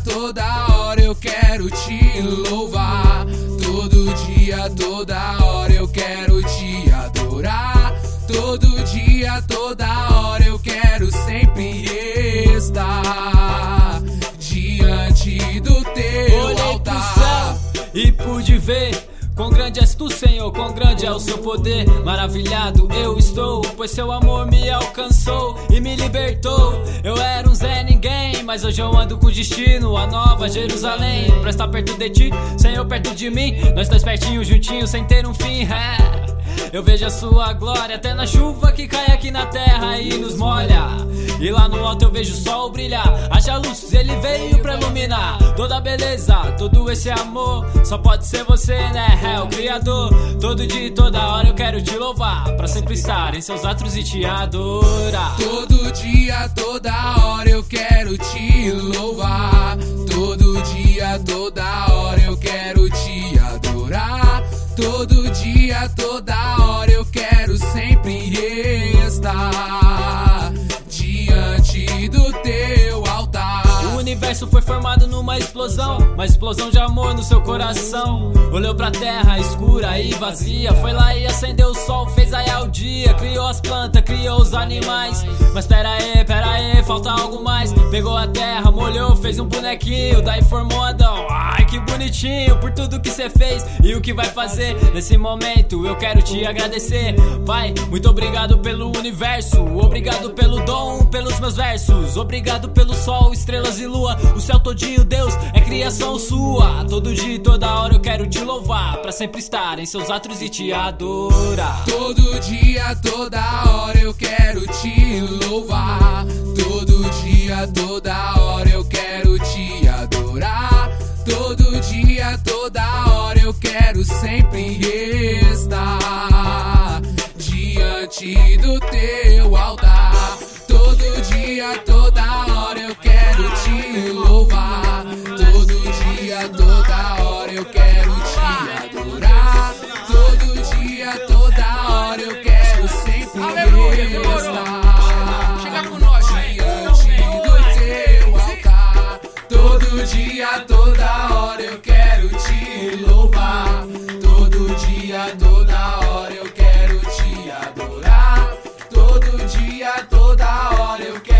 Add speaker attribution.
Speaker 1: toda hora eu quero te louvar. Todo dia, toda hora eu quero te adorar. Todo dia, toda hora eu quero sempre estar diante do teu altar.
Speaker 2: Pro céu e pude ver quão grande és tu, Senhor, quão grande é o seu poder. Maravilhado eu estou, pois seu amor me alcançou e me libertou. Eu era um Zé Ninguém, mas hoje eu ando com destino a Nova Jerusalém. Pra estar perto de ti, Senhor, perto de mim, nós dois pertinhos, juntinhos, sem ter um fim. Eu vejo a sua glória até na chuva que cai aqui na terra e nos molha. E lá no alto eu vejo o sol brilhar. Haja luz, ele veio pra iluminar toda a beleza, todo esse amor. Só pode ser você, né? É o Criador. Todo dia e toda hora eu quero te louvar, pra sempre estar em seus atos e te adorar.
Speaker 1: Todo dia, toda hora eu quero te louvar. Todo dia, toda hora eu quero te adorar. Todo dia, toda hora eu quero sempre estar diante do teu altar.
Speaker 2: O universo foi formado numa explosão, uma explosão de amor no seu coração. Olhou pra terra escura e vazia, foi lá e acendeu o sol, fez raiar o dia. Criou as plantas, criou os animais. Mas pera aí, falta algo mais. Pegou a terra, molhou, fez um bonequinho, daí formou Adão. Ai, que bonitinho, por tudo que cê fez e o que vai fazer. Nesse momento eu quero te agradecer. Pai, muito obrigado pelo universo. Obrigado pelo dom, pelos meus versos. Obrigado pelo sol, estrelas e lua. O céu todinho, Deus, é criação sua. Todo dia e toda hora eu quero te louvar, pra sempre estar em seus atos e te adorar.
Speaker 1: Todo dia, toda hora eu quero te louvar. Todo dia, toda hora eu quero te adorar. Todo dia, toda hora eu quero sempre estar diante do teu altar. Todo dia, toda hora eu quero te louvar. Todo dia, toda hora eu quero te adorar. Todo dia, toda hora eu quero sempre estar diante do teu altar. Todo dia, toda hora eu quero te louvar. Todo dia, toda hora eu quero te adorar. Todo dia, toda hora eu quero